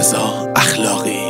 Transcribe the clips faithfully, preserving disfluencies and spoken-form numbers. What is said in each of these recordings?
رضا اخلاقی.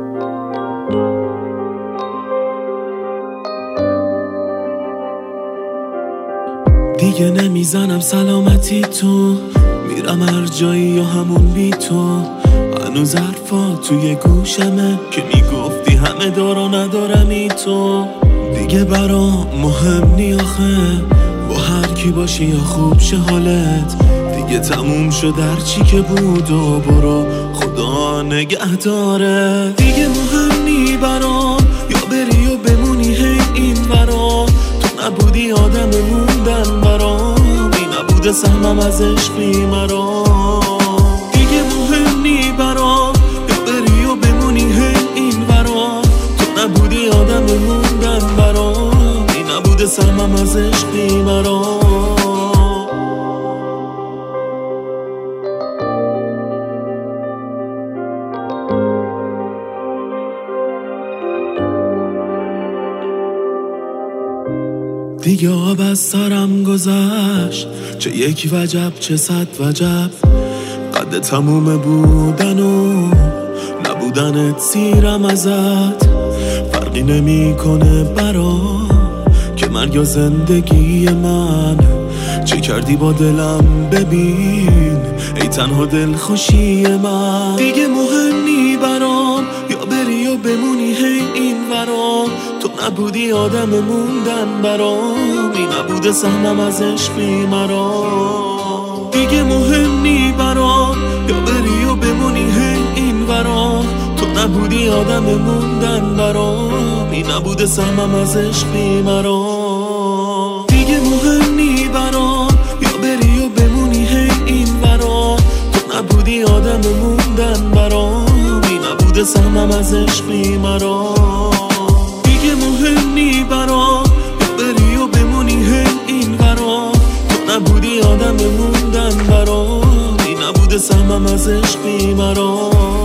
دیگه نمیزنم سلامتی تو، میرم هر جایی یا همون بی تو. هنوز حرفا توی گوشمه که میگفتی همه دارا ندارمی تو. دیگه برام مهم نی آخه با هر کی باشی یا خوب شه حالت. دیگه تموم شد هرچی که بود و برو خدا نگه داره. دیگه مهم نی برام یا بری و بمونی هی این برام. تو نبودی آدم موندن برام، این نبوده سهمم از عشقی مرام. دیگه مهم نی برام یا بری و بمونی هی این برام. تو نبودی آدم موندن برام، این نبوده سهمم از عشقی مرام. دیگه آب از سرم گذشت، چه یک وجب چه صد وجب. قد تموم بودن و نبودنت سیرم ازت. فرقی نمی کنه برام که مرگ یا زندگی من. چه کردی با دلم ببین ای تنها دلخوشی من. دیگه مهم نی برام یا بری و بمونی هی این برام. تو نبودی آدم موندن برام، این نبوده سهمم از عشقی مرام. دیگه مهم نی برام یا بری و بمونی هی این برام. تو نبودی آدم موندن برام، این نبوده سهمم از عشقی مرام. دیگه مهم نی برام یا بری و بمونی هی این برام. تو نبودی آدم موندن برام، این نبوده سهمم از عشقی مرام. دیگه مهم نی برام یا بری و بمونی هی این برام. تو نبودی آدم موندن برام، این نبوده سهمم از عشقی مرام.